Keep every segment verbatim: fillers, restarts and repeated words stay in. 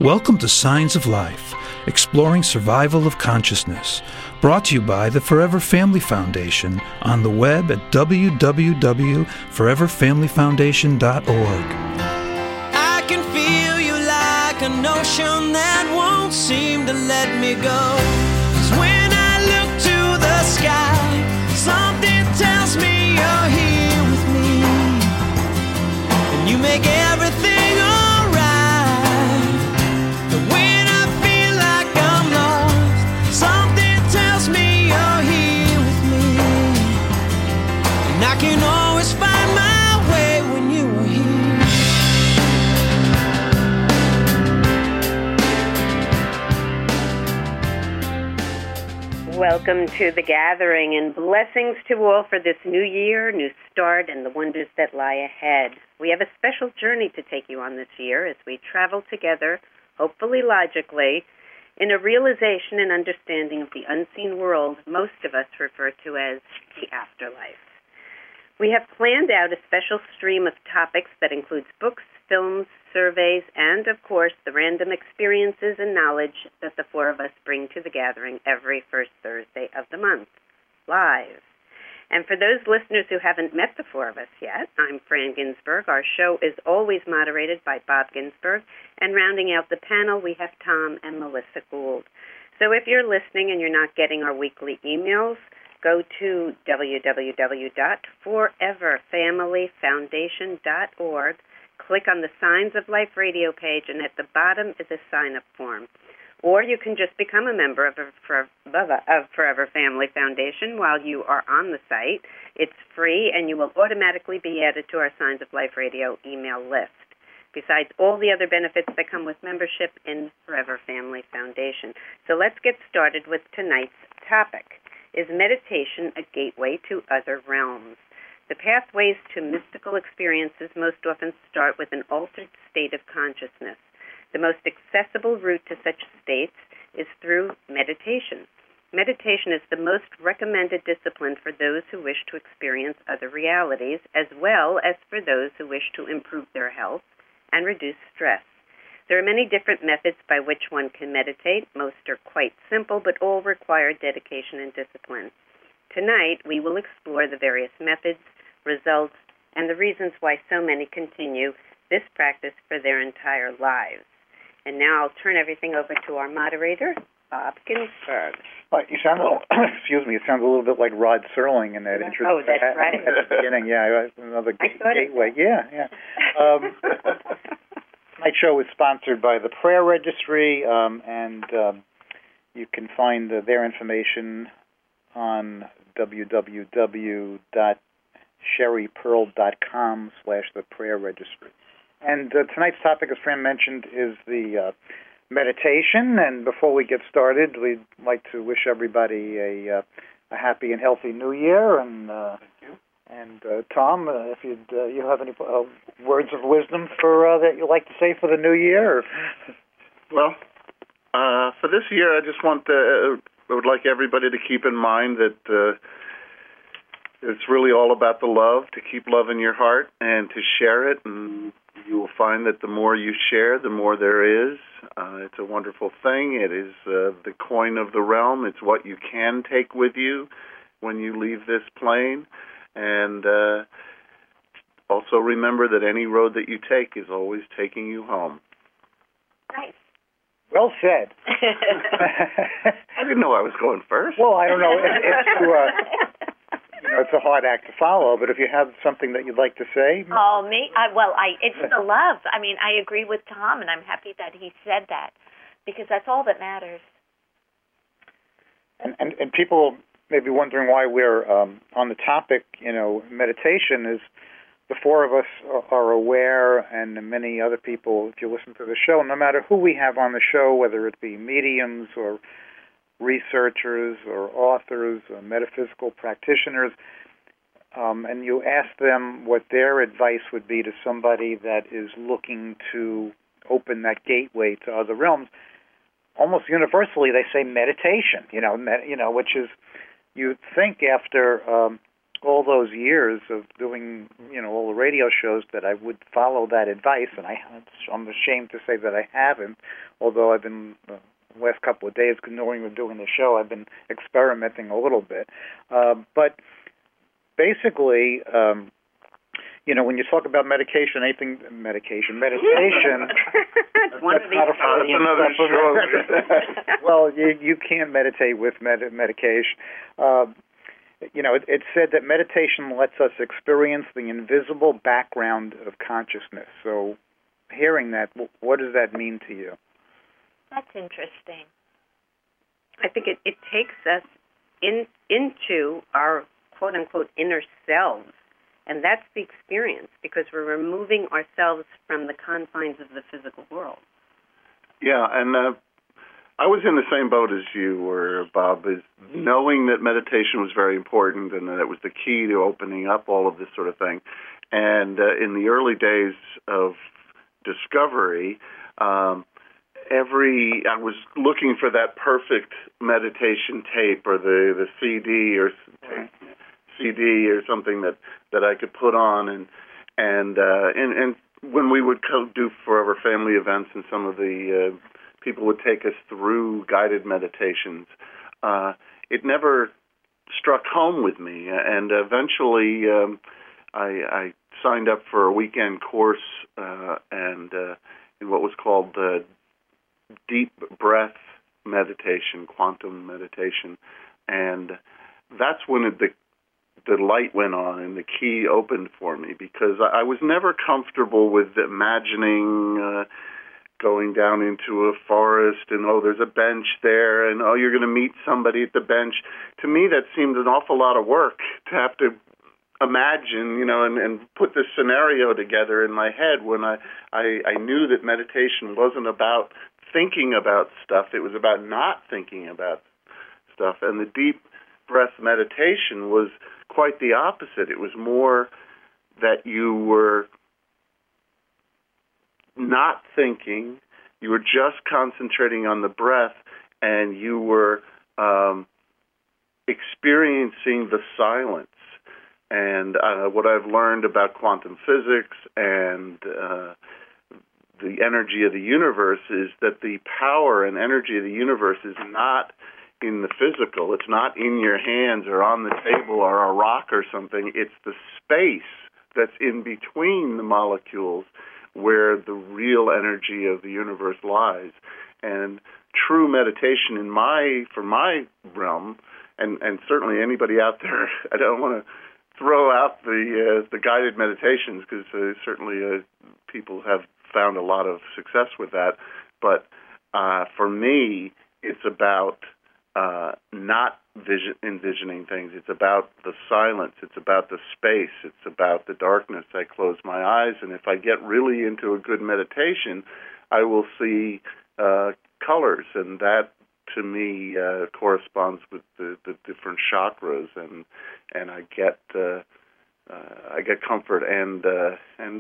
Welcome to Signs of Life, exploring survival of consciousness, brought to you by the Forever Family Foundation on the web at w w w dot forever family foundation dot org. I can feel you like an ocean that won't seem to let me go. 'Cause when I look to the sky, something tells me you're here with me, and you make everything alright. But when I feel like I'm lost, something tells me you're here with me, and I can always find my way when you are here. Welcome to The Gathering, and blessings to all for this new year, new start, and the wonders that lie ahead. We have a special journey to take you on this year as we travel together, hopefully logically, in a realization and understanding of the unseen world most of us refer to as the afterlife. We have planned out a special stream of topics that includes books, films, surveys, and, of course, the random experiences and knowledge that the four of us bring to the gathering every first Thursday of the month, live. And for those listeners who haven't met the four of us yet, I'm Fran Ginsberg. Our show is always moderated by Bob Ginsberg, and rounding out the panel, we have Tom and Melissa Gould. So if you're listening and you're not getting our weekly emails, go to w w w dot forever family foundation dot org. Click on the Signs of Life radio page, and at the bottom is a sign-up form. Or you can just become a member of, of Forever Family Foundation while you are on the site. It's free, and you will automatically be added to our Signs of Life radio email list, besides all the other benefits that come with membership in Forever Family Foundation. So let's get started with tonight's topic. Is meditation a gateway to other realms? The pathways to mystical experiences most often start with an altered state of consciousness. The most accessible route to such states is through meditation. Meditation is the most recommended discipline for those who wish to experience other realities, as well as for those who wish to improve their health and reduce stress. There are many different methods by which one can meditate. Most are quite simple, but all require dedication and discipline. Tonight, we will explore the various methods, results, and the reasons why so many continue this practice for their entire lives. And now I'll turn everything over to our moderator, Bob Ginsberg. Well, you sound a little, excuse me, it sounds a little bit like Rod Serling in that intro. Oh, that's at, right. At the beginning, yeah, another gateway. It. Yeah, yeah. Um, tonight's show is sponsored by the Prayer Registry, um, and um, you can find uh, their information on w w w dot sherry pearl dot com slash the prayer registry. And uh, tonight's topic, as Fran mentioned, is the uh, meditation. And before we get started, we'd like to wish everybody a, uh, a happy and healthy New Year. And uh, Thank you. And uh, Tom, uh, if you'd, uh, you have any uh, words of wisdom for uh, that you'd like to say for the New Year? Or? Well, uh, for this year, I just want to. I would like everybody to keep in mind that uh, it's really all about the love, to keep love in your heart and to share it. And you will find that the more you share, the more there is. Uh, it's a wonderful thing. It is uh, the coin of the realm. It's what you can take with you when you leave this plane. And uh, also remember that any road that you take is always taking you home. Nice. Well said. I didn't know I was going first. Well, I don't know. It, it's, uh, you know, it's a hard act to follow, but if you have something that you'd like to say. Oh, me? I, well, I it's the love. I mean, I agree with Tom, and I'm happy that he said that, because that's all that matters. And, and, and people may be wondering why we're um, on the topic, you know, meditation is the four of us are aware, and many other people, if you listen to the show, no matter who we have on the show, whether it be mediums or researchers or authors or metaphysical practitioners, um, and you ask them what their advice would be to somebody that is looking to open that gateway to other realms, almost universally they say meditation, you know, med- you know, which is, you'd think after um, all those years of doing, you know, all the radio shows that I would follow that advice, and I, I'm ashamed to say that I haven't, although I've been, uh, the last couple of days, knowing we're doing the show, I've been experimenting a little bit. Uh, but basically, um, you know, when you talk about medication, anything, medication, meditation, One that's of these not a Oh, that's Freudian another supplement. show. Well, you, you can't meditate with med- medication. Uh, you know, it, it's said that meditation lets us experience the invisible background of consciousness. So hearing that, what does that mean to you? That's interesting. I think it, it takes us in into our quote-unquote inner selves, and that's the experience, because we're removing ourselves from the confines of the physical world. Yeah, and uh, I was in the same boat as you were, Bob, is knowing that meditation was very important and that it was the key to opening up all of this sort of thing. And uh, in the early days of discovery, um, every I was looking for that perfect meditation tape or the, the C D or tape, C D or something that, that I could put on, and and uh, and, and when we would co- do Forever Family events, and some of the uh, people would take us through guided meditations, uh, it never struck home with me, and eventually um, I, I signed up for a weekend course uh, and uh, in what was called uh, deep breath meditation, quantum meditation, and that's when it, the the light went on and the key opened for me, because I was never comfortable with imagining uh, going down into a forest and, oh, there's a bench there, and, oh, you're going to meet somebody at the bench. To me, that seemed an awful lot of work to have to imagine, you know, and, and put this scenario together in my head when I, I, I knew that meditation wasn't about thinking about stuff. It was about not thinking about stuff. And the deep breath meditation was quite the opposite. It was more that you were not thinking, you were just concentrating on the breath, and you were um, experiencing the silence. And uh, what I've learned about quantum physics and uh, the energy of the universe is that the power and energy of the universe is not in the physical. It's not in your hands or on the table or a rock or something. It's the space that's in between the molecules where the real energy of the universe lies. And true meditation in my, for my realm, and, and certainly anybody out there, I don't want to throw out the uh, the guided meditations, because uh, certainly uh, people have found a lot of success with that. But uh, for me, it's about uh, not vision, envisioning things. It's about the silence. It's about the space. It's about the darkness. I close my eyes, and if I get really into a good meditation, I will see uh, colors, and that, to me, uh, corresponds with the, the different chakras, and and I get uh, uh, I get comfort and uh, and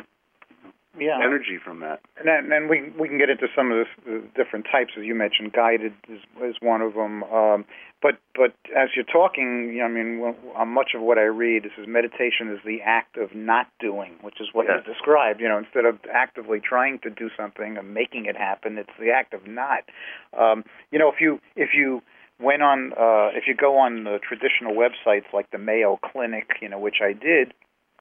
Yeah. energy from that. And then, and we we can get into some of the, the different types, as you mentioned. Guided is, is one of them. Um, but but as you're talking, you know, I mean, well, uh, much of what I read is meditation is the act of not doing, which is what Yes. you described. You know, instead of actively trying to do something and making it happen, it's the act of not. Um, you know, if you if you went on, uh, if you go on the traditional websites like the Mayo Clinic, you know, which I did,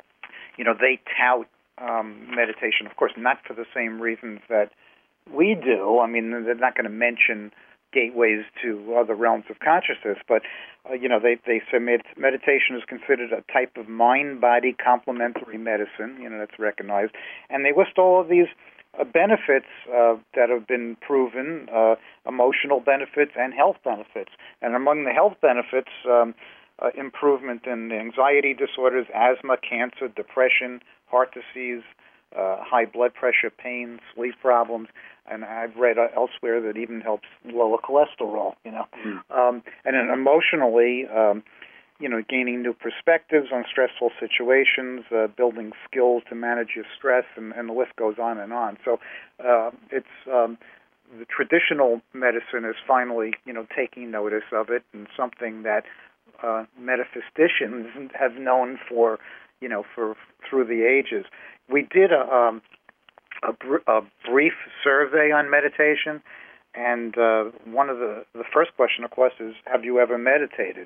you know, they tout Um, meditation, of course, not for the same reasons that we do. I mean, they're not going to mention gateways to other realms of consciousness, but, uh, you know, they, they say med- meditation is considered a type of mind-body complementary medicine, you know, that's recognized. And they list all of these uh, benefits uh, that have been proven, uh, emotional benefits and health benefits. And among the health benefits, um, uh, improvement in anxiety disorders, asthma, cancer, depression, heart disease, uh, high blood pressure, pain, sleep problems, and I've read uh, elsewhere that even helps lower cholesterol, you know. Mm. Um, and then emotionally, um, you know, gaining new perspectives on stressful situations, uh, building skills to manage your stress, and, and the list goes on and on. So uh, it's um, the traditional medicine is finally, you know, taking notice of it, and something that uh, metaphysicians have known for, you know, for through the ages. We did a, um, a, br- a brief survey on meditation, and uh, one of the the first question, of course, is, have you ever meditated?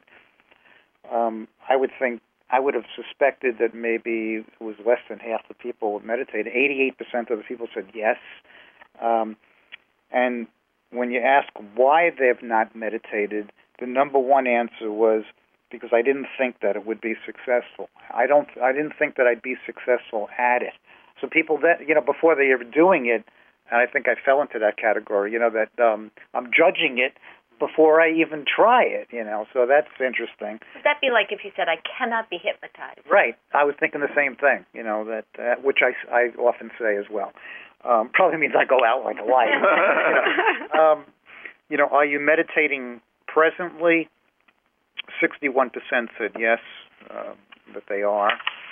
Um, I would think I would have suspected that maybe it was less than half the people would meditate. eighty-eight percent of the people said yes, um, and when you ask why they've not meditated, the number one answer was because I didn't think that it would be successful. I don't. I didn't think that I'd be successful at it. So people that you know before they are doing it, and I think I fell into that category. You know that um, I'm judging it before I even try it. You know, so that's interesting. Would that be like if you said I cannot be hypnotized? Right. I was thinking the same thing. You know that uh, which I I often say as well. Um, probably means I go out like a light. you know, um, you know, are you meditating presently? sixty-one percent said yes, uh, that they are.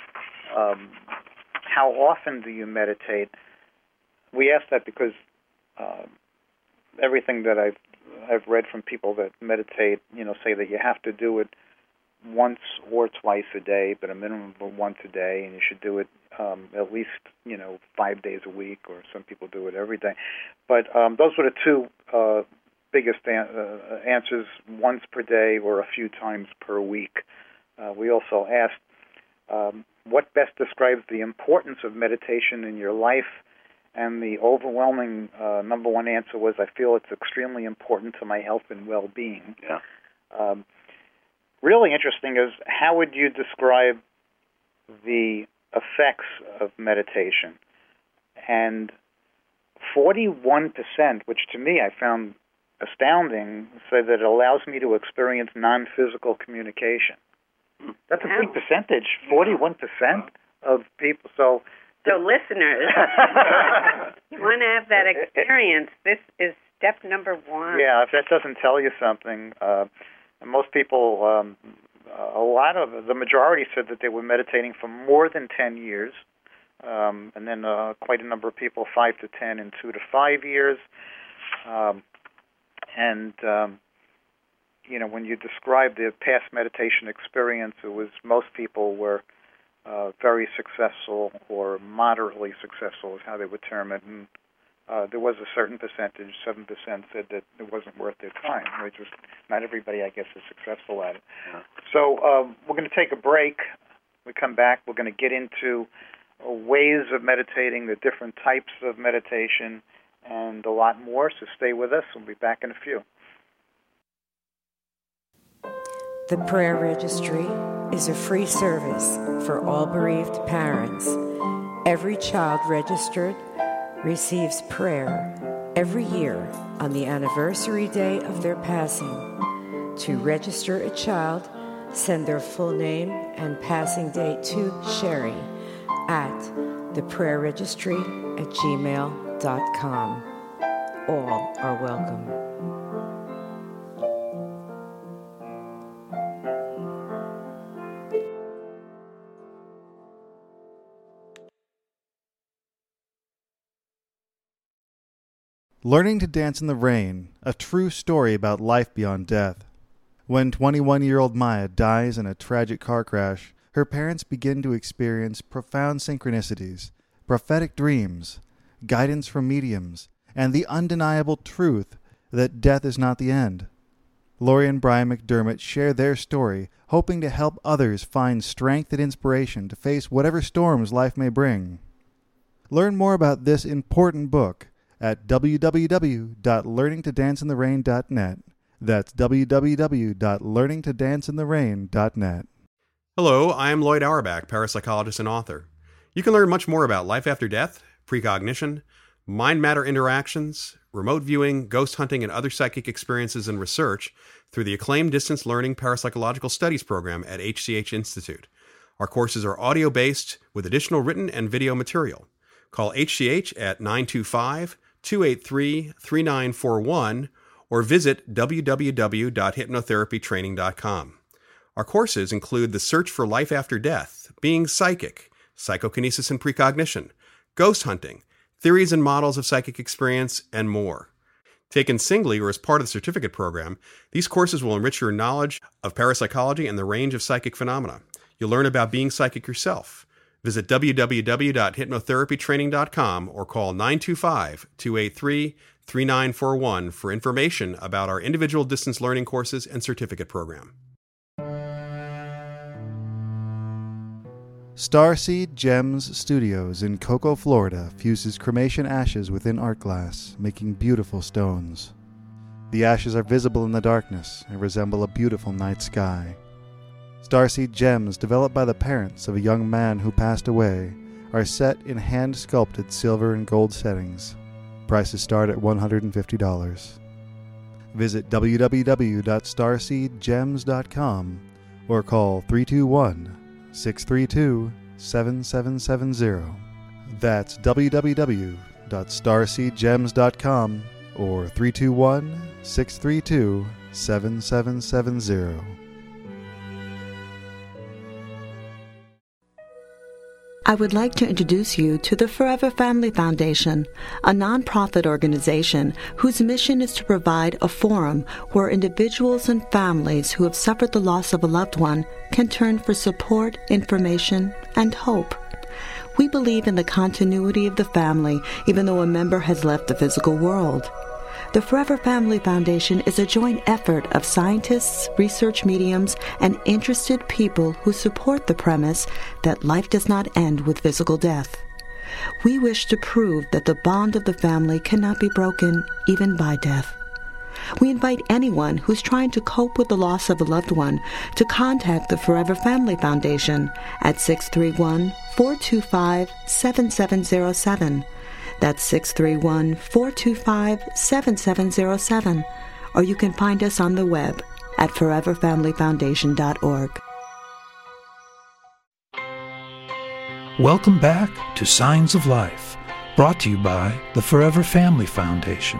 Um, how often do you meditate? We ask that because uh, everything that I've I've read from people that meditate, you know, say that you have to do it once or twice a day, but a minimum of once a day, and you should do it um, at least, you know, five days a week, or some people do it every day. But um, those were the two uh, biggest an- uh, answers, once per day or a few times per week. Uh, we also asked um, what best describes the importance of meditation in your life, and the overwhelming uh, number one answer was, I feel it's extremely important to my health and well-being. Yeah. Um, really interesting is, how would you describe the effects of meditation? And forty-one percent, which to me I found astounding, say that it allows me to experience non-physical communication. That's a big percentage, forty-one percent of people. So, so listeners, you want to have that experience, this is step number one. Yeah, if that doesn't tell you something, uh, most people, um, a lot of, the majority said that they were meditating for more than ten years, um, and then uh, quite a number of people, five to ten and two to five years. Um, and, um, you know, when you describe the past meditation experience, it was most people were uh, very successful or moderately successful is how they would term it. And uh, there was a certain percentage, seven percent, said that it wasn't worth their time, which was not everybody, I guess, is successful at it. Yeah. So um, we're going to take a break. When we come back, we're going to get into uh, ways of meditating, the different types of meditation, and a lot more. So stay with us. We'll be back in a few. The Prayer Registry is a free service for all bereaved parents. Every child registered receives prayer every year on the anniversary day of their passing. To register a child, send their full name and passing date to Sherry at the prayer registry at gmail dot com. All are welcome. Learning to Dance in the Rain, a true story about life beyond death. When twenty-one-year-old Maya dies in a tragic car crash, her parents begin to experience profound synchronicities, prophetic dreams, guidance from mediums, and the undeniable truth that death is not the end. Lori and Brian McDermott share their story, hoping to help others find strength and inspiration to face whatever storms life may bring. Learn more about this important book at w w w dot learning to dance in the rain dot net. That's w w w dot learning to dance in the rain dot net. Hello, I am Lloyd Auerbach, parapsychologist and author. You can learn much more about life after death, precognition, mind-matter interactions, remote viewing, ghost hunting, and other psychic experiences and research through the acclaimed Distance Learning Parapsychological Studies program at H C H Institute. Our courses are audio-based with additional written and video material. Call H C H at nine two five, two eight three, three nine four one or visit w w w dot hypnotherapy training dot com. Our courses include The Search for Life After Death, Being Psychic, Psychokinesis and Precognition, Ghost Hunting, Theories and Models of Psychic Experience, and more. Taken singly or as part of the certificate program, these courses will enrich your knowledge of parapsychology and the range of psychic phenomena. You'll learn about being psychic yourself. Visit w w w dot hypnotherapy training dot com or call nine two five, two eight three, three nine four one for information about our individual distance learning courses and certificate program. Starseed Gems Studios in Cocoa, Florida fuses cremation ashes within art glass, making beautiful stones. The ashes are visible in the darkness and resemble a beautiful night sky. Starseed Gems, developed by the parents of a young man who passed away, are set in hand-sculpted silver and gold settings. Prices start at one hundred fifty dollars. Visit w w w dot starseed gems dot com or call three two one, six three two, seven seven seven zero. That's w w w dot starseed gems dot com or three two one, six three two, seven seven seven zero. I would like to introduce you to the Forever Family Foundation, a nonprofit organization whose mission is to provide a forum where individuals and families who have suffered the loss of a loved one can turn for support, information, and hope. We believe in the continuity of the family even though a member has left the physical world. The Forever Family Foundation is a joint effort of scientists, research mediums, and interested people who support the premise that life does not end with physical death. We wish to prove that the bond of the family cannot be broken even by death. We invite anyone who's trying to cope with the loss of a loved one to contact the Forever Family Foundation at six three one, four two five, seven seven zero seven. That's six three one, four two five, seven seven zero seven. Or you can find us on the web at forever family foundation dot org. Welcome back to Signs of Life, brought to you by the Forever Family Foundation.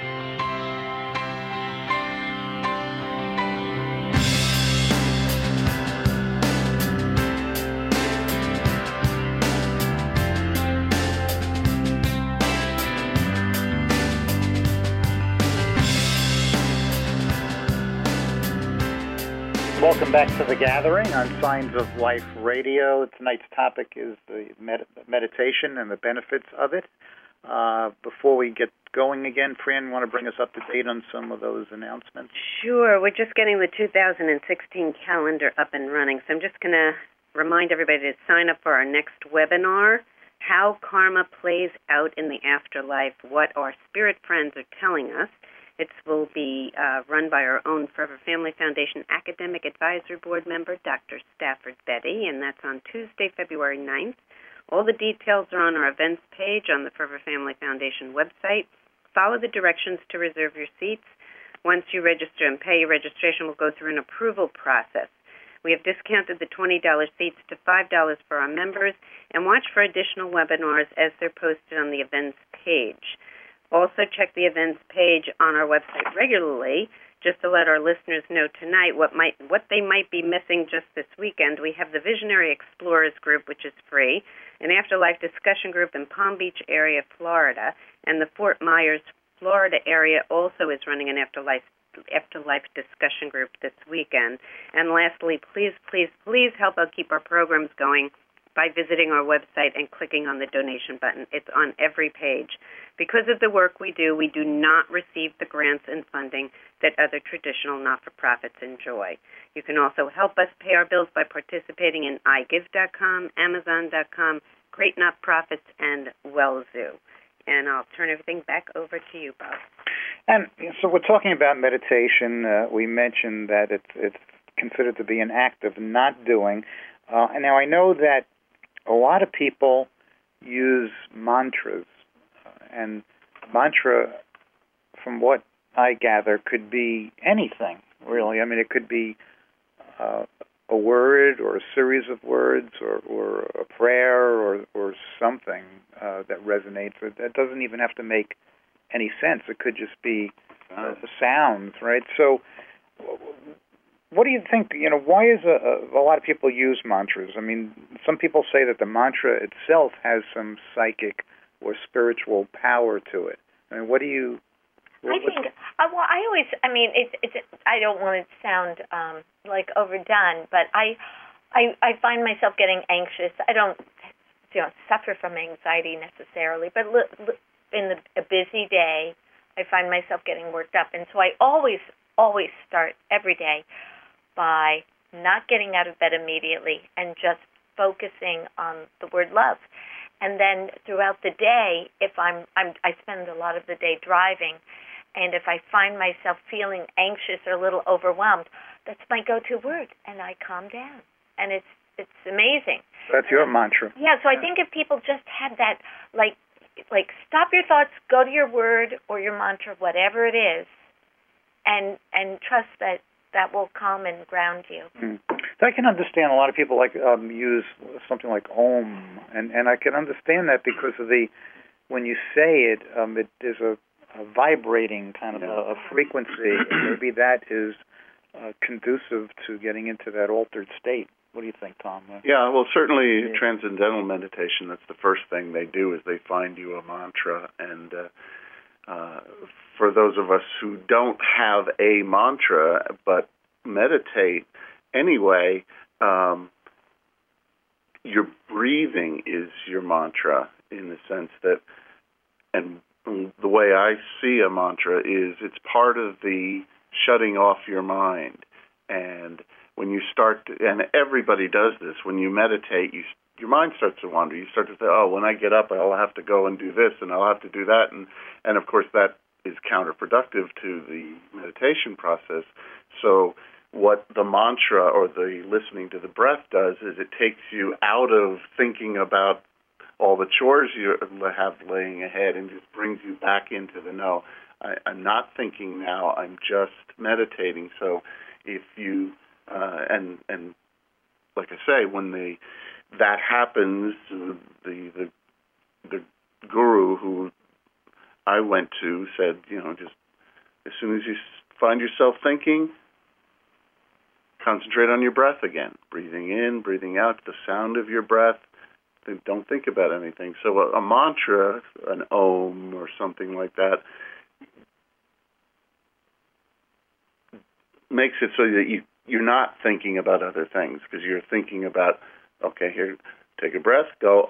Welcome back to The Gathering on Signs of Life Radio. Tonight's topic is the med- meditation and the benefits of it. Uh, before we get going again, Fran, want to bring us up to date on some of those announcements? Sure. We're just getting the two thousand sixteen calendar up and running, so I'm just going to remind everybody to sign up for our next webinar, How Karma Plays Out in the Afterlife, What Our Spirit Friends Are Telling Us. It will be uh, run by our own Forever Family Foundation Academic Advisory Board member, Doctor Stafford Betty, and that's on Tuesday, February ninth. All the details are on our events page on the Forever Family Foundation website. Follow the directions to reserve your seats. Once you register and pay, your registration will go through an approval process. We have discounted the twenty dollars seats to five dollars for our members, and watch for additional webinars as they're posted on the events page. Also, check the events page on our website regularly, just to let our listeners know tonight what might what they might be missing just this weekend. We have the Visionary Explorers group, which is free, an afterlife discussion group in Palm Beach area, Florida, and the Fort Myers, Florida area also is running an afterlife afterlife discussion group this weekend. And lastly, please, please, please help us keep our programs going by visiting our website and clicking on the donation button. It's on every page. Because of the work we do, we do not receive the grants and funding that other traditional not-for-profits enjoy. You can also help us pay our bills by participating in i give dot com, amazon dot com, Great Not-Profits, and WellZoo. And I'll turn everything back over to you, Bob. And so we're talking about meditation. Uh, we mentioned that it's, it's considered to be an act of not doing. Uh, and now I know that a lot of people use mantras, uh, and mantra, from what I gather, could be anything, really. I mean, it could be uh, a word or a series of words or, or a prayer or, or something uh, that resonates. That doesn't even have to make any sense. It could just be uh, sounds, right? So what do you think, you know, why is a, a lot of people use mantras? I mean, some people say that the mantra itself has some psychic or spiritual power to it. I mean, what do you I think, uh, well, I always, I mean, it's, it's, I don't want to sound um, like overdone, but I, I, I find myself getting anxious. I don't, you know, suffer from anxiety necessarily, but l- l- in the, a busy day, I find myself getting worked up. And so I always, always start every day by not getting out of bed immediately and just focusing on the word love. And then throughout the day, if I'm, I'm, I spend a lot of the day driving, and if I find myself feeling anxious or a little overwhelmed, that's my go-to word, and I calm down. And it's it's amazing. That's your mantra. Yeah, so I think if people just had that, like, like stop your thoughts, go to your word or your mantra, whatever it is, and and trust that that will calm and ground you. Mm. I can understand a lot of people like um, use something like Om, and, and I can understand that because of the, when you say it, um, it there's a a vibrating kind of a, a frequency, and maybe that is uh, conducive to getting into that altered state. What do you think, Tom? Uh, yeah, well, certainly yeah. transcendental meditation, that's the first thing they do is they find you a mantra. And uh, uh, for those of us who don't have a mantra but meditate anyway, um, your breathing is your mantra in the sense that, and the way I see a mantra is it's part of the shutting off your mind. And when you start, to, and everybody does this, when you meditate, you, your mind starts to wander. You start to say, oh, when I get up, I'll have to go and do this, and I'll have to do that. And, and of course, that is counterproductive to the meditation process. So what the mantra or the listening to the breath does is it takes you out of thinking about all the chores you have laying ahead and just brings you back into the no. I, I'm not thinking now, I'm just meditating. So if you, uh, and and like I say, when the that happens, the, the the guru who I went to said, you know, just as soon as you find yourself thinking, concentrate on your breath again, breathing in, breathing out, the sound of your breath. Don't think about anything. So a, a mantra, an Om or something like that, makes it so that you, you're not thinking about other things because you're thinking about, okay, here, take a breath, go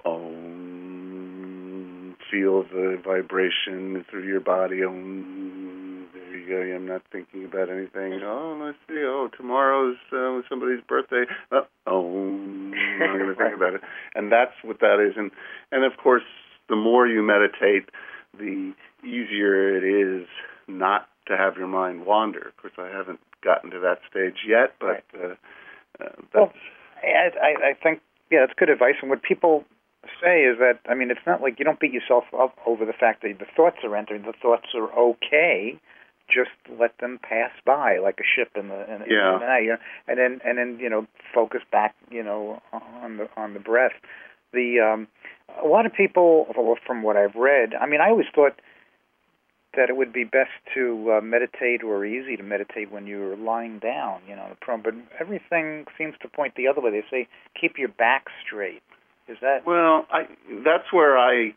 Om, feel the vibration through your body, Om, there you go, I'm not thinking about anything. Oh, let's see, oh, tomorrow's uh, somebody's birthday, uh, Om, I'm not going to think about it. And that's what that is. And, and, of course, the more you meditate, the easier it is not to have your mind wander. Of course, I haven't gotten to that stage yet, but uh, uh, that's... Well, I, I, I think, yeah, that's good advice. And what people say is that, I mean, it's not like you don't beat yourself up over the fact that the thoughts are entering. The thoughts are okay. Just let them pass by like a ship in the, in, yeah. in the night, you know? and then and then you know focus back, you know, on the on the breath. The um, a lot of people, from what I've read, I mean, I always thought that it would be best to uh, meditate or easy to meditate when you're lying down, you know, the prone. But everything seems to point the other way. They say keep your back straight. Is that well? I that's where I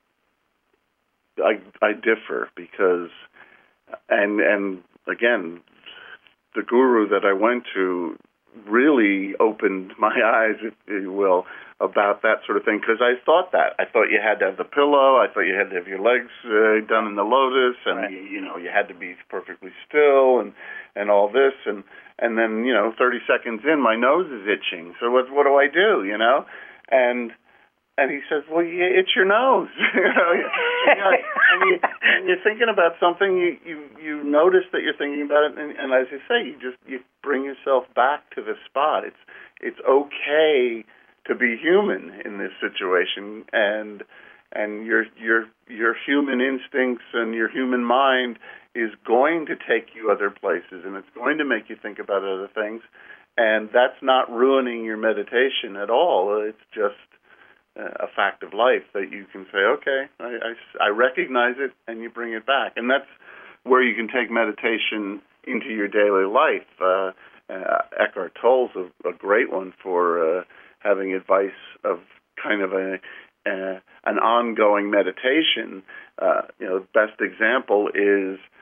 I I differ because. And and again, the guru that I went to really opened my eyes, if you will, about that sort of thing. Because I thought that I thought you had to have the pillow. I thought you had to have your legs uh, done in the lotus, and right. you, you know you had to be perfectly still, and and all this, and and then you know thirty seconds in, my nose is itching. So what what do I do? You know, and. And he says, well, yeah, it's your nose. you know, you know, and, you, and you're thinking about something, you, you, you notice that you're thinking about it, and, and as you say, you just you bring yourself back to the spot. It's it's okay to be human in this situation, and and your your your human instincts and your human mind is going to take you other places, and it's going to make you think about other things, and that's not ruining your meditation at all. It's just a fact of life that you can say, okay, I, I, I recognize it, and you bring it back. And that's where you can take meditation into your daily life. Uh, uh, Eckhart Tolle's a, a great one for uh, having advice of kind of a, uh, an ongoing meditation. Uh, you know, the best example is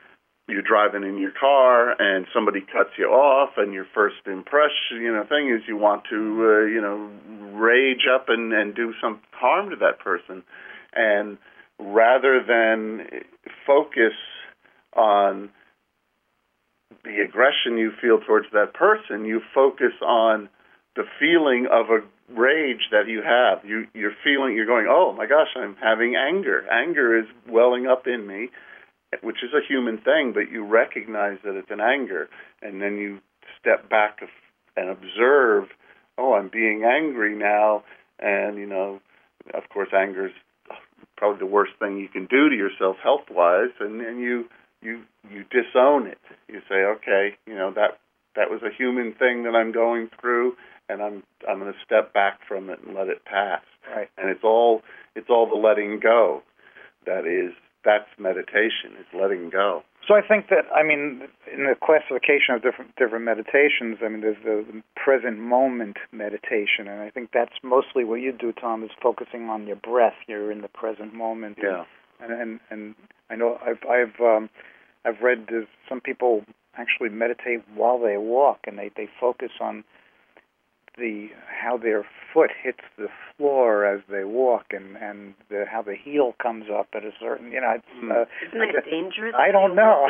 you're driving in your car and somebody cuts you off, and your first impression, you know, thing is you want to, uh, you know, rage up and, and do some harm to that person. And rather than focus on the aggression you feel towards that person, you focus on the feeling of a rage that you have. You, you're feeling, you're going, oh my gosh, I'm having anger. Anger is welling up in me, which is a human thing, but you recognize that it's an anger, and then you step back and observe, oh, I'm being angry now, and, you know, of course, anger is probably the worst thing you can do to yourself health-wise, and, and you, you you disown it. You say, okay, you know, that that was a human thing that I'm going through, and I'm I'm going to step back from it and let it pass. Right. And it's all it's all the letting go. That is that's meditation. Is letting go. So I think that, I mean, in the classification of different different meditations, I mean, there's the present moment meditation, and I think that's mostly what you do, Tom, is focusing on your breath. You're in the present moment. Yeah. And and, and I know I've I've um, I've read there's some people actually meditate while they walk, and they, they focus on the how their foot hits the floor as they walk, and and the, how the heel comes up at a certain, you know. It's, uh, Isn't that dangerous? I don't know.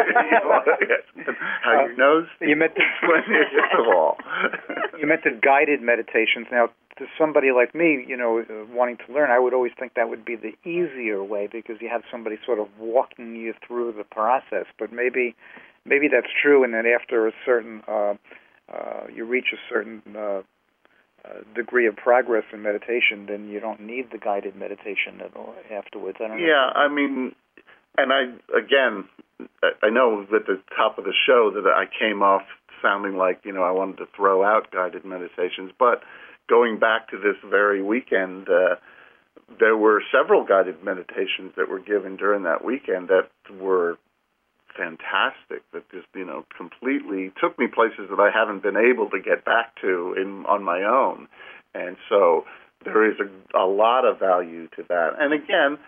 How your nose? You mentioned first of all. You mentioned guided meditations. Now, to somebody like me, you know, uh, wanting to learn, I would always think that would be the easier way because you have somebody sort of walking you through the process. But maybe, maybe that's true, and then after a certain uh, Uh, you reach a certain uh, uh, degree of progress in meditation, then you don't need the guided meditation at all afterwards. I don't know. Yeah, I mean, and I, again, I know at the top of the show that I came off sounding like, you know, I wanted to throw out guided meditations, but going back to this very weekend, uh, there were several guided meditations that were given during that weekend that were fantastic, that just, you know, completely took me places that I haven't been able to get back to in on my own. And so there is a, a lot of value to that. And again,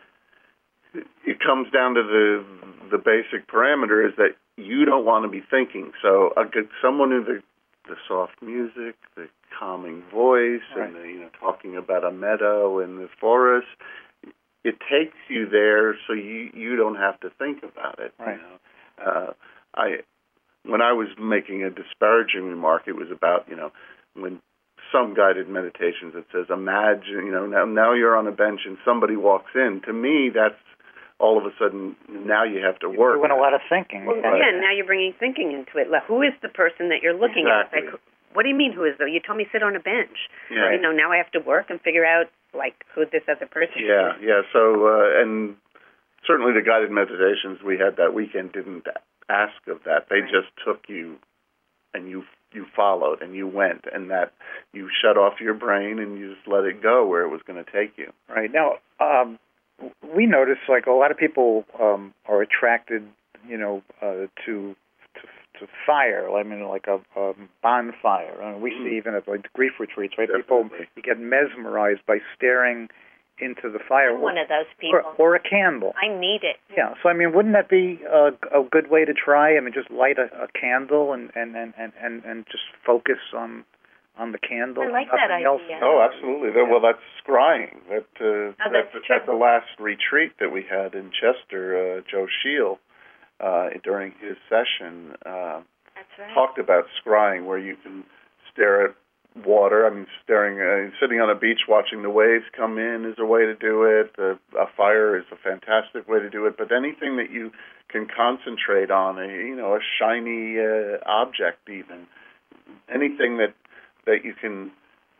it comes down to the the basic parameter is that you don't want to be thinking. So a good, someone who the the soft music, the calming voice, right, and the, you know, talking about a meadow in the forest, it takes you there, so you, you don't have to think about it. Right. You know? uh, I when I was making a disparaging remark, it was about, you know, when some guided meditations that says, imagine, you know, now now you're on a bench and somebody walks in. To me, that's all of a sudden now you have to you're work. You're doing a lot of thinking. Well, right. yeah, now you're bringing thinking into it. Like, who is the person that you're looking exactly. at? Like, what do you mean, who is though? You told me sit on a bench. Yeah. You know, now I have to work and figure out, like, who this other person Yeah, is. yeah. So, uh, and certainly the guided meditations we had that weekend didn't ask of that. They right. just took you and you you followed and you went, and that you shut off your brain and you just let it go where it was going to take you. Right. Now, um, we notice, like, a lot of people um, are attracted, you know, uh, to to fire. I mean, like a, a bonfire. I mean, we mm. see even at like grief retreats, right? Definitely. People you get mesmerized by staring into the fire. I'm one of those people. Or, or a candle. I need it. Yeah. So I mean, wouldn't that be a, a good way to try? I mean, just light a, a candle and, and, and, and, and, and just focus on on the candle. I like that idea. Else. Oh, absolutely. Yeah. Well, that's scrying. That uh, oh, that's at, true. at the last retreat that we had in Chester, uh, Joe Shield, uh, during his session, uh, That's right. talked about scrying, where you can stare at water. I mean, staring, uh, sitting on a beach watching the waves come in is a way to do it. Uh, a fire is a fantastic way to do it. But anything that you can concentrate on, a you know, a shiny uh, object, even anything that that you can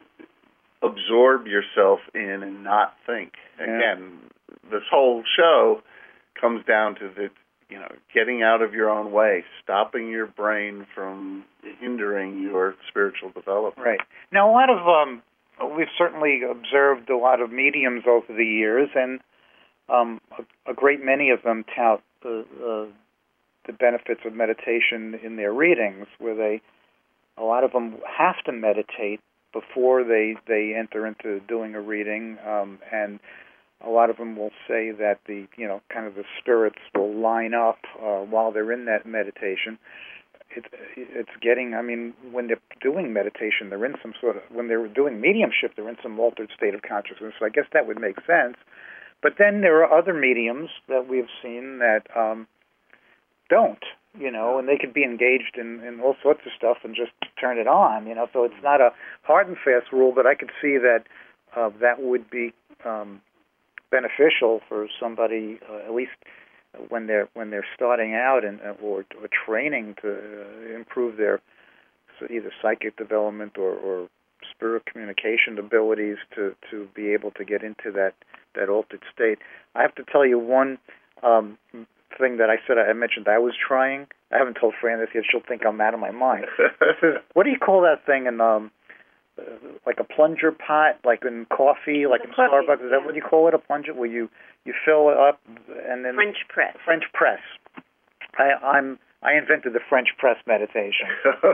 absorb yourself in and not think. Yeah. Again, this whole show comes down to the you know, getting out of your own way, stopping your brain from hindering your spiritual development. Right. Now, a lot of, um, we've certainly observed a lot of mediums over the years, and um, a, a great many of them tout the, uh, the benefits of meditation in their readings, where they, a lot of them have to meditate before they, they enter into doing a reading, um, and a lot of them will say that the, you know, kind of the spirits will line up uh, while they're in that meditation. It, it's getting, I mean, when they're doing meditation, they're in some sort of, when they're doing mediumship, they're in some altered state of consciousness. So I guess that would make sense. But then there are other mediums that we've seen that um, don't, you know, and they could be engaged in, in all sorts of stuff and just turn it on, you know. So it's not a hard and fast rule, but I could see that uh, that would be um, beneficial for somebody, uh, at least when they're when they're starting out and or, or training to uh, improve their so either psychic development or, or spirit communication abilities to, to be able to get into that, that altered state. I have to tell you one um, thing that I said I mentioned I was trying. I haven't told Fran this yet. She'll think I'm out of my mind. This is, what do you call that thing in um, uh, like a plunger pot, like in coffee, like in coffee, Starbucks? Is that yeah. what you call it, a plunger, where you you fill it up and then French press. French press. I, I'm I invented the French press meditation.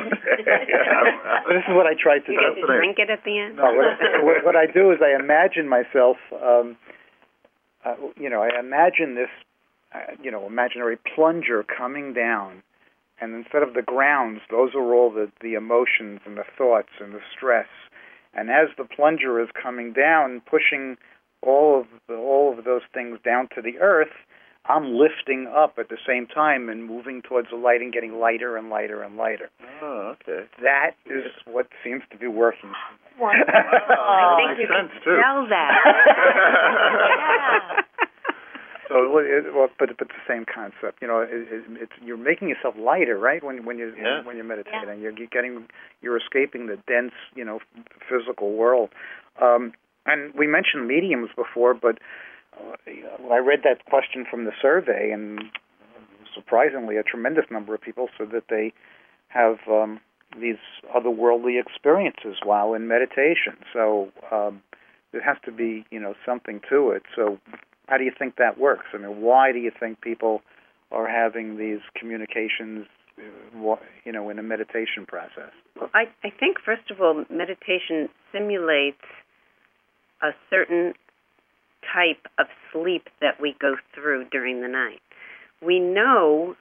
This is what I tried to You do. get to drink it at the end. No, what, what, what I do is I imagine myself. Um, uh, you know, I imagine this. Uh, you know, imaginary plunger coming down, and instead of the grounds, those are all the the emotions and the thoughts and the stress. And as the plunger is coming down, pushing all of the, all of those things down to the earth, I'm lifting up at the same time and moving towards the light and getting lighter and lighter and lighter. Oh, okay. That is what seems to be working. Wonderful. Oh, I think you makes can sense, too. sell that. Yeah. So, it, well, but but the same concept, you know, it, it, it's you're making yourself lighter, right? When when you Yeah. when you're meditating, Yeah. you're getting you're escaping the dense, you know, physical world. Um, and we mentioned mediums before, but uh, I read that question from the survey, and surprisingly, a tremendous number of people said that they have um, these otherworldly experiences while in meditation. So um, there has to be, you know, something to it. So. How do you think that works? I mean, why do you think people are having these communications, you know, in a meditation process? Well, I, I think, first of all, meditation simulates a certain type of sleep that we go through during the night. We know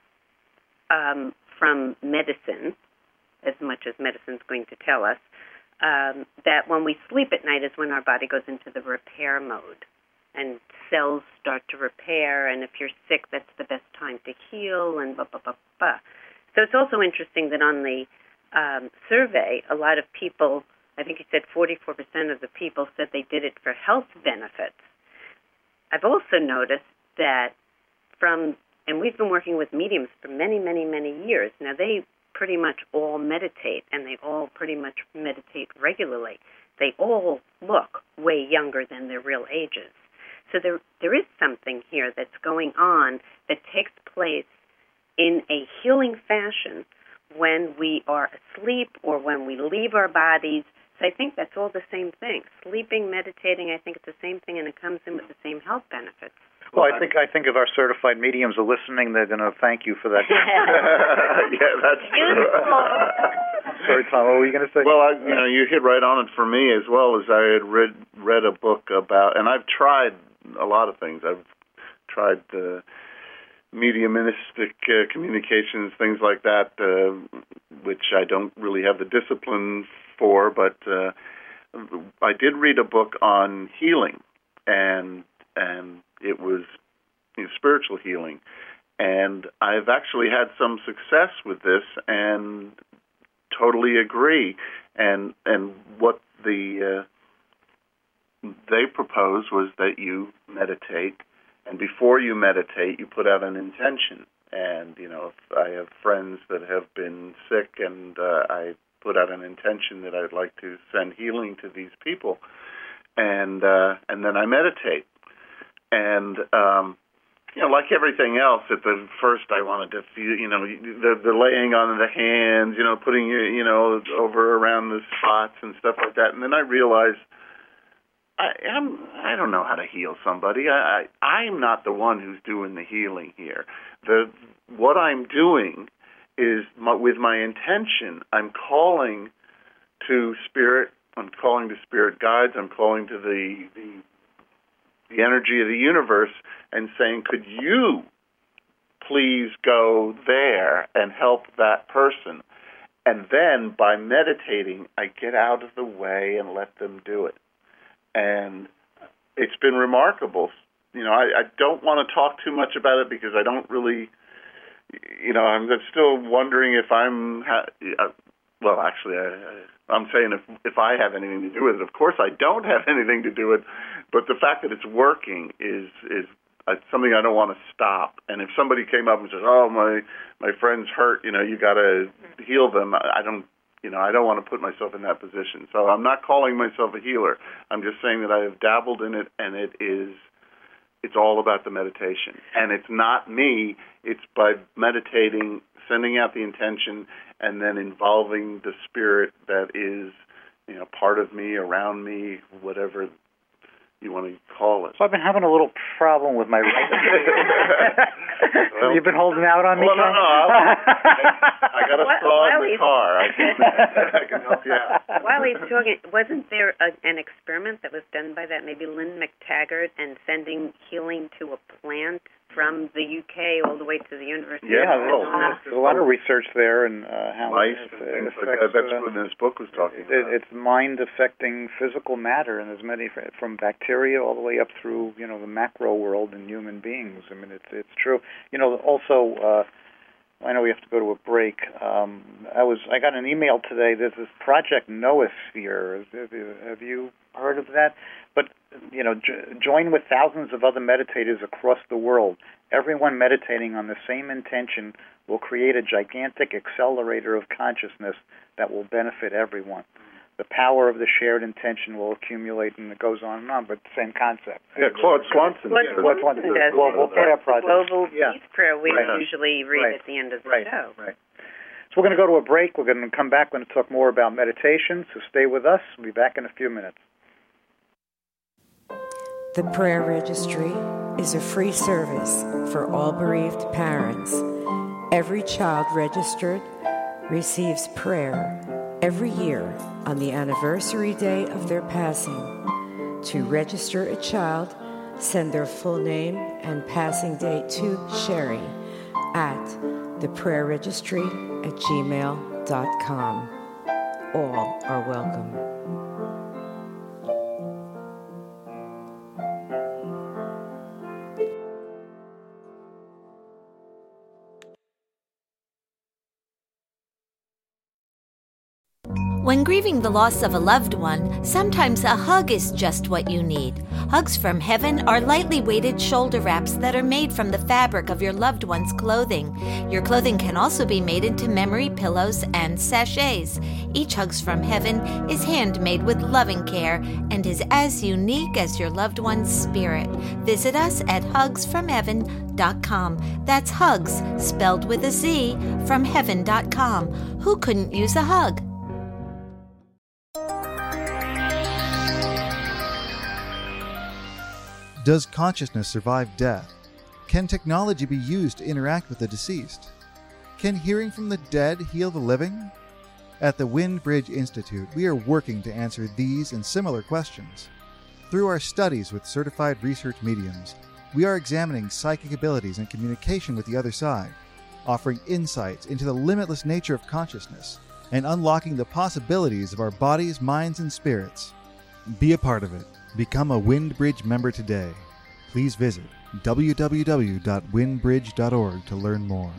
um, from medicine, as much as medicine's going to tell us, um, that when we sleep at night is when our body goes into the repair mode. And cells start to repair, and if you're sick, that's the best time to heal, and blah, blah, blah, blah. So it's also interesting that on the um, survey, a lot of people, I think you said forty-four percent of the people said they did it for health benefits. I've also noticed that from, and we've been working with mediums for many, many, many years. Now, they pretty much all meditate, and they all pretty much meditate regularly. They all look way younger than their real ages. So there, there is something here that's going on that takes place in a healing fashion when we are asleep or when we leave our bodies. So I think that's all the same thing. Sleeping, meditating, I think it's the same thing, and it comes in with the same health benefits. Well, I think I think if our certified mediums are listening, they're going to thank you for that. Yeah, that's true. Sorry, Tom, what were you going to say? Well, I, you know, you hit right on it for me as well. As I had read read a book about, and I've tried a lot of things. I've tried uh, mediumistic uh, communications, things like that, uh, which I don't really have the discipline for. But uh, I did read a book on healing, and and it was, you know, spiritual healing. And I've actually had some success with this, and totally agree. And and what the uh, they proposed was that you meditate, and before you meditate, you put out an intention. And you know, if I have friends that have been sick, and uh, I put out an intention that I'd like to send healing to these people, and uh, and then I meditate. And, um, you know, like everything else, at the first I wanted to feel, you know, the, the laying on the hands, you know, putting, you know, over around the spots and stuff like that. And then I realized I, I'm, I don't know how to heal somebody. I, I, I'm not the one who's doing the healing here. The What I'm doing is, my, with my intention, I'm calling to spirit, I'm calling to spirit guides, I'm calling to the, the the energy of the universe and saying, could you please go there and help that person? And then by meditating, I get out of the way and let them do it. And it's been remarkable. You know, I, I don't want to talk too much about it because I don't really, you know, I'm still wondering if I'm, ha- well, actually, I, I'm saying if if I have anything to do with it. Of course, I don't have anything to do with it, but the fact that it's working is is uh, something I don't want to stop. And if somebody came up and says, "Oh, my my friend's hurt," you know, you got to heal them. I don't, you know, I don't want to put myself in that position. So I'm not calling myself a healer. I'm just saying that I have dabbled in it, and it is. It's all about the meditation. And it's not me. It's by meditating, sending out the intention, and then involving the spirit that is, you know, part of me, around me, whatever you want to call it. So I've been having a little problem with my right. Well, You've been holding out on me? Well, no, no. I, I got a While- saw while in the he's- car. I can, I can help you out. While he's talking, wasn't there a, an experiment that was done by that maybe Lynn McTaggart and sending healing to a plant from the U K all the way to the University Yeah, of well, Arizona? There's a lot of research there, and uh, how Mice it, and it things like affects, that. That's uh, what this book was talking it, about. it's mind affecting physical matter, and there's many fr- from bacteria all the way up through, you know, the macro world and human beings. I mean, it's it's true. You know, also, uh, I know we have to go to a break. Um, I was I got an email today. There's this Project Noosphere. Have you, have you heard of that? But you know, jo- join with thousands of other meditators across the world. Everyone meditating on the same intention will create a gigantic accelerator of consciousness that will benefit everyone. The power of the shared intention will accumulate, and it goes on and on, but same concept. Yeah, Claude Swanson. Claude did it. Swanson Swanson does does global the prayer project. Global Yeah. Peace Prayer we Right. usually read Right. at the end of the Right. show. Right. So we're going to go to a break. We're going to come back. We're going to talk more about meditation, so stay with us. We'll be back in a few minutes. The Prayer Registry is a free service for all bereaved parents. Every child registered receives prayer every year on the anniversary day of their passing. To register a child, send their full name and passing date to Sherry at theprayerregistry at gmail dot com. All are welcome. When grieving the loss of a loved one, sometimes a hug is just what you need. Hugs from Heaven are lightly weighted shoulder wraps that are made from the fabric of your loved one's clothing. Your clothing can also be made into memory pillows and sachets. Each Hugs from Heaven is handmade with loving care and is as unique as your loved one's spirit. Visit us at hugs from heaven dot com. That's hugs, spelled with a Z, from heaven dot com. Who couldn't use a hug? Does consciousness survive death? Can technology be used to interact with the deceased? Can hearing from the dead heal the living? At the Wind Bridge Institute, we are working to answer these and similar questions. Through our studies with certified research mediums, we are examining psychic abilities and communication with the other side, offering insights into the limitless nature of consciousness, and unlocking the possibilities of our bodies, minds, and spirits. Be a part of it. Become a WindBridge member today. Please visit w w w dot wind bridge dot org to learn more.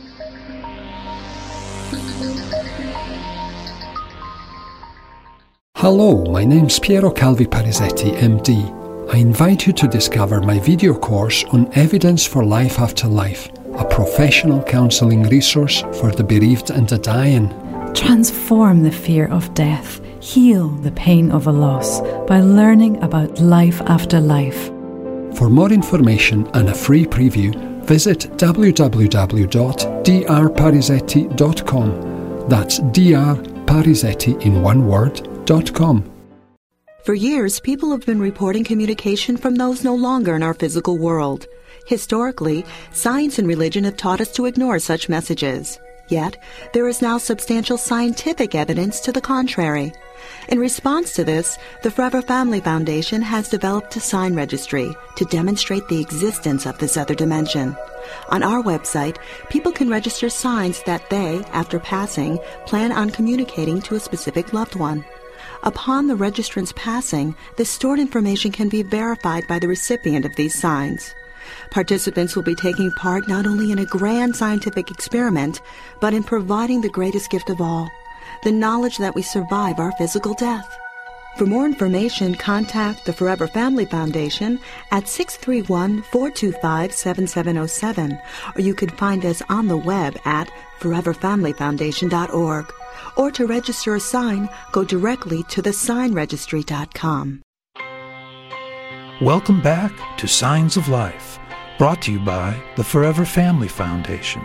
Hello, my name's Piero Calvi Parisetti, M D. I invite you to discover my video course on Evidence for Life After Life, a professional counselling resource for the bereaved and the dying. Transform the fear of death. Heal the pain of a loss by learning about life after life. For more information and a free preview, visit w w w dot d r parisetti dot com. That's Dr Parisetti in one word, dot com. For years, people have been reporting communication from those no longer in our physical world. Historically, science and religion have taught us to ignore such messages. Yet, there is now substantial scientific evidence to the contrary. In response to this, the Forever Family Foundation has developed a sign registry to demonstrate the existence of this other dimension. On our website, people can register signs that they, after passing, plan on communicating to a specific loved one. Upon the registrant's passing, the stored information can be verified by the recipient of these signs. Participants will be taking part not only in a grand scientific experiment, but in providing the greatest gift of all, the knowledge that we survive our physical death. For more information, contact the Forever Family Foundation at six three one, four two five, seven seven zero seven, or you can find us on the web at forever family foundation dot org. Or to register a sign, go directly to the sign registry dot com. Welcome back to Signs of Life, brought to you by the Forever Family Foundation.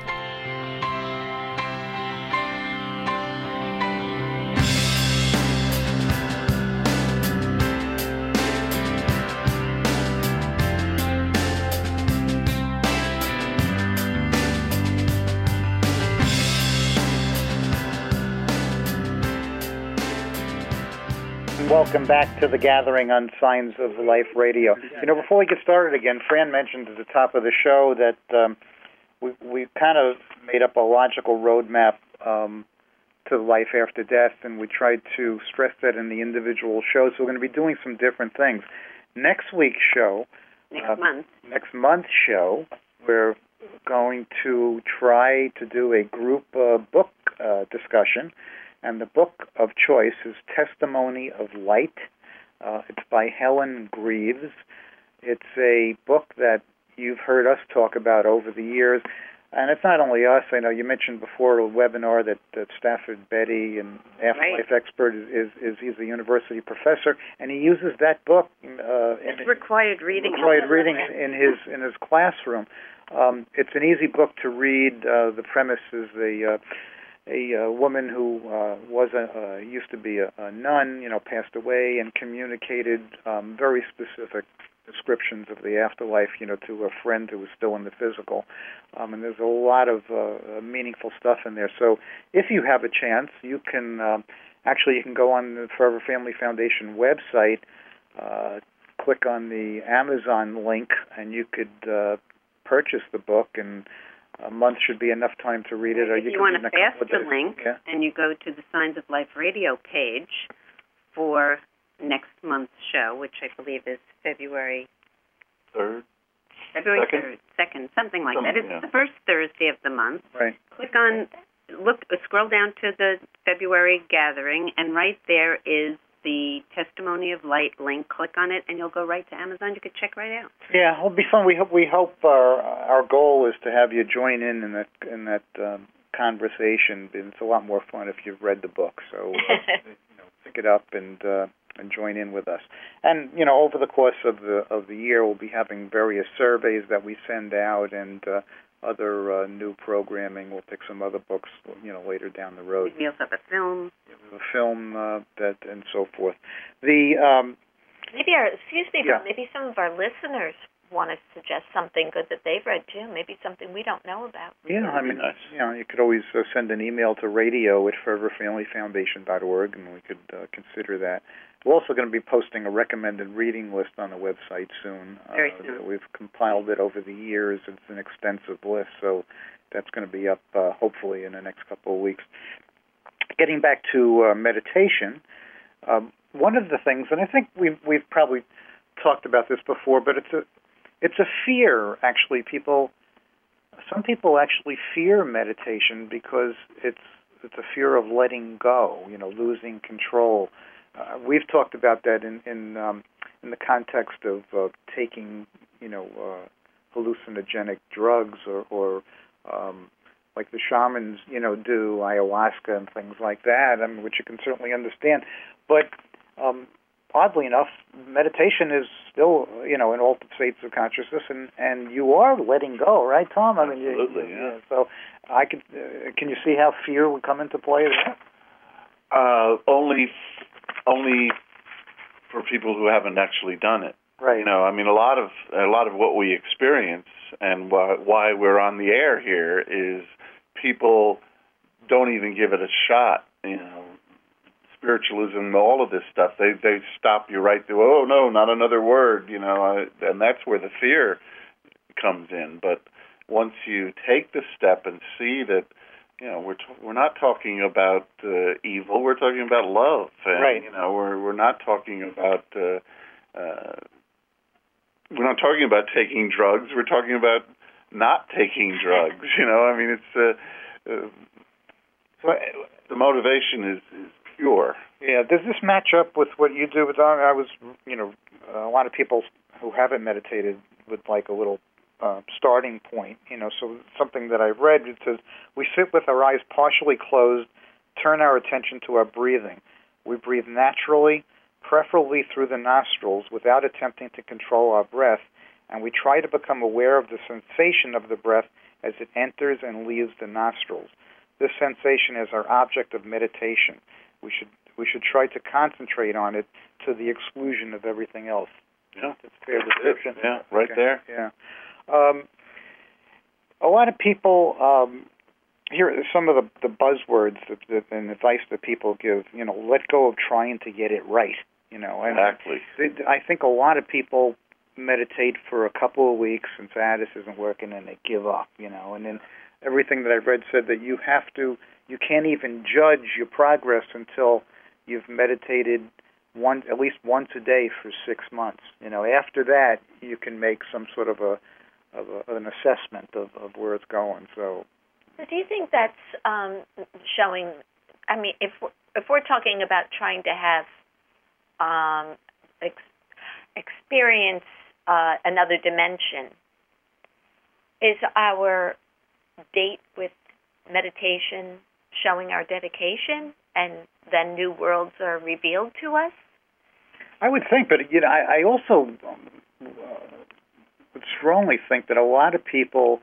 Welcome back to the gathering on Signs of Life Radio. You know, before we get started again, Fran mentioned at the top of the show that um, we we kind of made up a logical roadmap um, to life after death, and we tried to stress that in the individual shows. So we're going to be doing some different things. Next week's show, next uh, month, next month's show, we're going to try to do a group uh, book uh, discussion. And the book of choice is Testimony of Light. Uh, it's by Helen Greaves. It's a book that you've heard us talk about over the years. And it's not only us. I know you mentioned before a webinar that, that Stafford Betty, an afterlife right. expert, is, is, is he's a university professor, and he uses that book. Uh, it's in, required reading. Required reading in his in his classroom. Um, it's an easy book to read. Uh, the premise is the... Uh, A uh, woman who uh, was a uh, used to be a, a nun, you know, passed away and communicated um, very specific descriptions of the afterlife, you know, to a friend who was still in the physical. Um, and there's a lot of uh, meaningful stuff in there. So if you have a chance, you can um, actually you can go on the Forever Family Foundation website, uh, click on the Amazon link, and you could uh, purchase the book. And a month should be enough time to read it. Or if you, you can want to fast the link, yeah. and you go to the Signs of Life radio page for next month's show, which I believe is February third, February second? third, second, something like something, that. It's yeah. the first Thursday of the month. Right. Click on, look, scroll down to the February gathering, and right there is the Testimony of Light link. Click on it, and you'll go right to Amazon. You can check right out. Yeah, it'll be fun. We hope we hope our our goal is to have you join in in that in that um, conversation. It's a lot more fun if you've read the book. So uh, you know, pick it up and uh, and join in with us. And you know, over the course of the of the year, we'll be having various surveys that we send out and uh, other uh, new programming. We'll pick some other books, you know, later down the road. We also have a film. A film uh, that and so forth. The um, maybe our excuse me, yeah. but maybe some of our listeners want to suggest something good that they've read too. Maybe something we don't know about. Yeah, I mean, nice. you know, you could always uh, send an email to radio at forever family foundation dot org, and we could uh, consider that. We're also going to be posting a recommended reading list on the website soon. Very uh, soon. We've compiled it over the years. It's an extensive list, so that's going to be up uh, hopefully in the next couple of weeks. Getting back to uh, meditation, um, one of the things, and I think we've, we've probably talked about this before, but it's a it's a fear, actually. People, some people actually fear meditation because it's it's a fear of letting go, you know, losing control. Uh, we've talked about that in in, um, in the context of uh, taking, you know, uh, hallucinogenic drugs or, or um, like the shamans, you know, do ayahuasca and things like that, I mean, which you can certainly understand. But um, oddly enough, meditation is still, you know, in altered states of consciousness, and, and you are letting go, right, Tom? I mean, Absolutely, you, yeah. yeah. So, I could. Uh, can you see how fear would come into play there? Uh, only, only for people who haven't actually done it. Right. You know, I mean, a lot of a lot of what we experience and why, why we're on the air here is people don't even give it a shot. You know, spiritualism, all of this stuff, they they stop you right there. Oh no, not another word. You know, I, and that's where the fear comes in. But once you take the step and see that, you know, we're t- we're not talking about uh, evil. We're talking about love. And, right. You know, we're we're not talking about. Uh, uh, we're not talking about taking drugs. We're talking about not taking drugs. You know, I mean, it's uh, uh, so, the motivation is, is pure. Yeah. Does this match up with what you do? With I was, you know, a lot of people who haven't meditated would like a little uh, starting point. You know, so something that I've read, it says we sit with our eyes partially closed, turn our attention to our breathing. We breathe naturally, preferably through the nostrils, without attempting to control our breath, and we try to become aware of the sensation of the breath as it enters and leaves the nostrils. This sensation is our object of meditation. We should we should try to concentrate on it to the exclusion of everything else. Yeah, that's a fair description. Yeah, right okay. there. Yeah. Um, a lot of people, um, here are some of the, the buzzwords that, that, and advice that people give, you know, let go of trying to get it right. You know, and exactly. I think a lot of people meditate for a couple of weeks and say, ah, this isn't working, and they give up, you know. And then everything that I've read said that you have to, you can't even judge your progress until you've meditated one, at least once a day for six months. You know, after that, you can make some sort of a, of a an assessment of, of where it's going. So, so do you think that's um, showing? I mean, if if we're talking about trying to have um, ex- experience uh, another dimension, is our date with meditation showing our dedication, and then new worlds are revealed to us? I would think, but you know, I, I also uh, would strongly think that a lot of people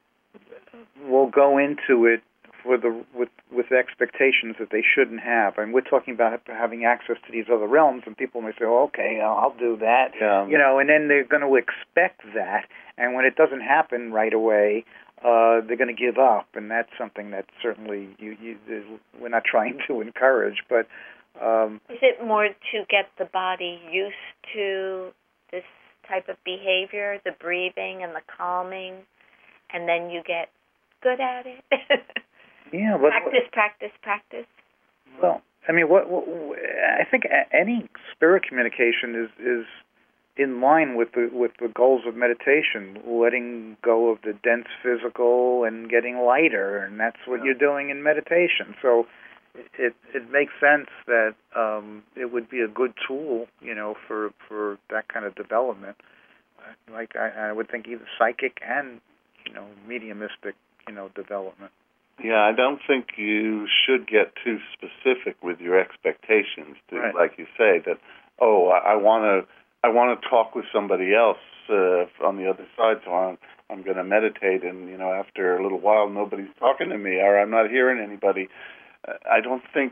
will go into it for the with with expectations that they shouldn't have. And we're talking about having access to these other realms, and people may say, "Oh, okay, I'll, I'll do that," yeah. you know, and then they're going to expect that, and when it doesn't happen right away, uh, they're going to give up, and that's something that certainly you, you we're not trying to encourage, but. Um, Is it more to get the body used to this type of behavior, the breathing and the calming, and then you get good at it? yeah, but practice, practice, practice. Well, I mean, what, what I think any spirit communication is is in line with the with the goals of meditation, letting go of the dense physical and getting lighter, and that's what yeah. you're doing in meditation. So. It it makes sense that um, it would be a good tool, you know, for for that kind of development. Like I, I would think either psychic and, you know, mediumistic, you know, development. Yeah, I don't think you should get too specific with your expectations. To, right. Like you say, that oh, I want to I want to talk with somebody else uh, on the other side, so I'm I'm going to meditate, and you know, after a little while, nobody's talking to me, or I'm not hearing anybody. I don't think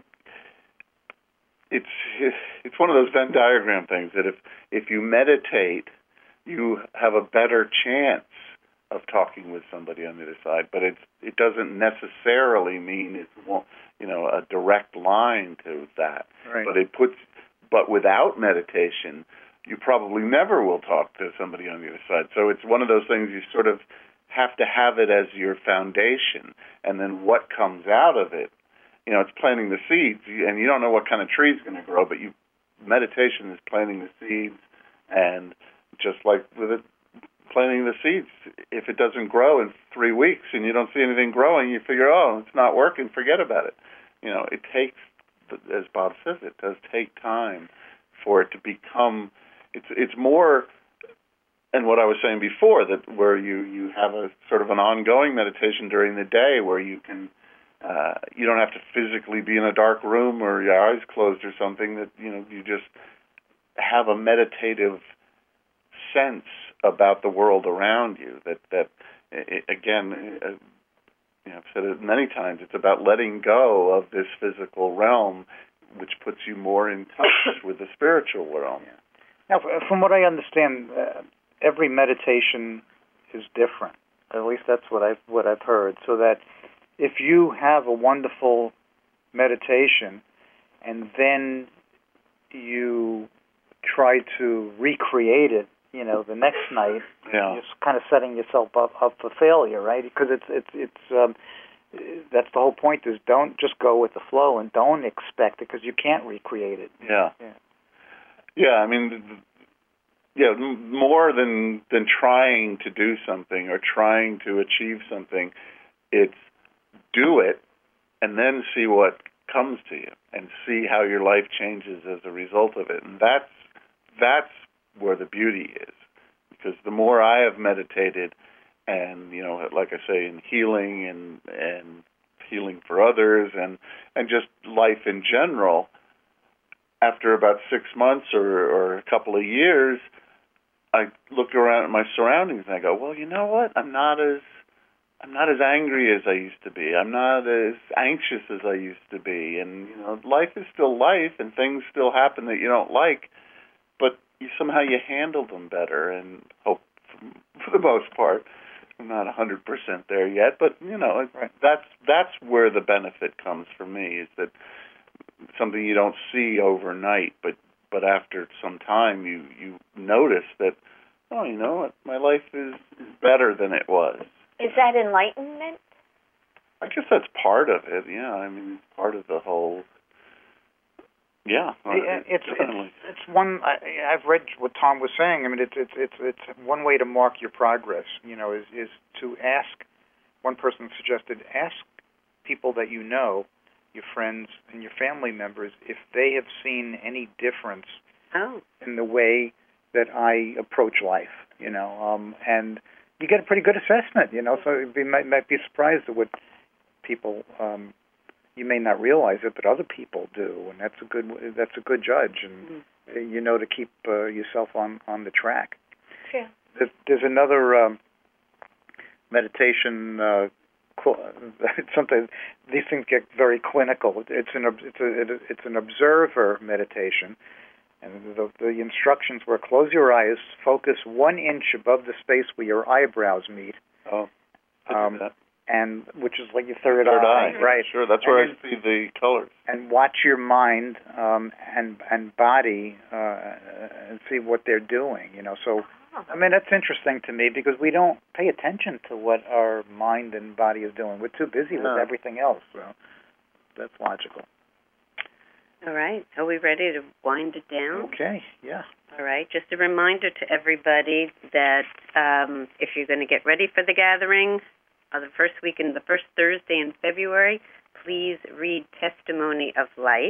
it's it's one of those Venn diagram things that if if you meditate, you have a better chance of talking with somebody on the other side. But it's it doesn't necessarily mean it's you know a direct line to that. Right. But it puts but without meditation, you probably never will talk to somebody on the other side. So it's one of those things you sort of have to have it as your foundation, and then what comes out of it. You know, it's planting the seeds, and you don't know what kind of tree is going to grow, but you meditation is planting the seeds, and just like with it, planting the seeds, if it doesn't grow in three weeks and you don't see anything growing, you figure, oh, it's not working, forget about it. You know, it takes, as Bob says, it does take time for it to become, it's it's more, and what I was saying before, that where you, you have a sort of an ongoing meditation during the day where you can, Uh, you don't have to physically be in a dark room or your eyes closed or something. That you know, you just have a meditative sense about the world around you. That that it, again, uh, you know, I've said it many times. It's about letting go of this physical realm, which puts you more in touch with the spiritual realm. Yeah. Now, from what I understand, uh, every meditation is different. At least that's what I've what I've heard. So that if you have a wonderful meditation and then you try to recreate it, you know, the next night, yeah. you're kind of setting yourself up, up for failure, right? Because it's it's it's um, that's the whole point. Is don't just go with the flow and don't expect it because you can't recreate it. Yeah. Yeah. Yeah. I mean, yeah. More than than trying to do something or trying to achieve something, it's do it and then see what comes to you and see how your life changes as a result of it. And that's that's where the beauty is. Because the more I have meditated and, you know, like I say, in healing and and healing for others and, and just life in general, after about six months or, or a couple of years, I look around at my surroundings and I go, well, you know what? I'm not as I'm not as angry as I used to be. I'm not as anxious as I used to be. And, you know, life is still life and things still happen that you don't like, but you, somehow you handle them better and hope for, for the most part. I'm not one hundred percent there yet, but, you know, right. that's that's where the benefit comes for me, is that something you don't see overnight, but, but after some time you, you notice that, oh, you know what, my life is, is better than it was. Is that enlightenment? I guess that's part of it, yeah. I mean, it's part of the whole... Yeah, it, it's, it's it's one. I, I've read what Tom was saying. I mean, it's it's it's it's one way to mark your progress. You know, is is to ask. One person suggested ask people that you know, your friends and your family members, if they have seen any difference oh. in the way that I approach life. You know, um, and you get a pretty good assessment. You know, so you might might be surprised at what people. Um, You may not realize it, but other people do, and that's a good that's a good judge, and mm-hmm. you know to keep uh, yourself on, on the track. Sure. There's, there's another um, meditation. Uh, sometimes these things get very clinical. It's an it's a it's an observer meditation, and the, the instructions were close your eyes, focus one inch above the space where your eyebrows meet. Oh, um, that. And which is like your third, third eye, eye, right? Sure, that's and where then, I see the colors. And watch your mind um, and and body uh, and see what they're doing. You know, so I mean that's interesting to me because we don't pay attention to what our mind and body is doing. We're too busy no. with everything else. So that's logical. All right, are we ready to wind it down? Okay, yeah. All right, just a reminder to everybody that um, if you're going to get ready for the gathering. Uh, the first week in the first Thursday in February, please read Testimony of Light.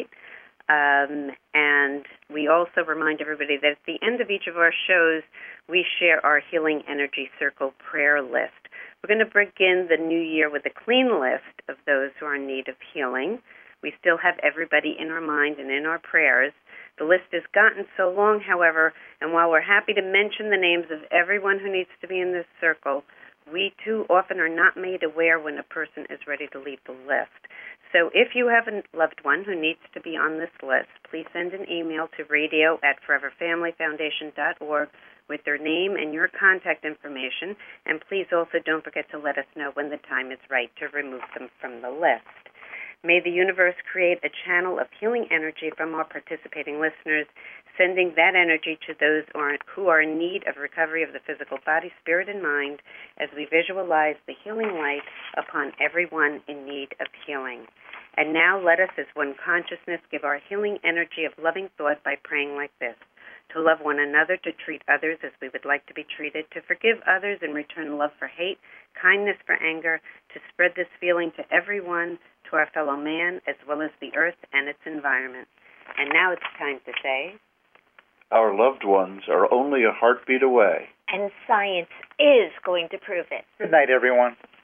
Um, and we also remind everybody that at the end of each of our shows, we share our Healing Energy Circle prayer list. We're going to begin the new year with a clean list of those who are in need of healing. We still have everybody in our mind and in our prayers. The list has gotten so long, however, and while we're happy to mention the names of everyone who needs to be in this circle, we too often are not made aware when a person is ready to leave the list. So if you have a loved one who needs to be on this list, please send an email to radio at forever family foundation dot org with their name and your contact information. And please also don't forget to let us know when the time is right to remove them from the list. May the universe create a channel of healing energy from our participating listeners, sending that energy to those who are in need of recovery of the physical body, spirit, and mind as we visualize the healing light upon everyone in need of healing. And now let us, as one consciousness, give our healing energy of loving thought by praying like this: to love one another, to treat others as we would like to be treated, to forgive others and return love for hate, kindness for anger, to spread this feeling to everyone, to our fellow man, as well as the earth and its environment. And now it's time to say, our loved ones are only a heartbeat away. And science is going to prove it. Good night, everyone.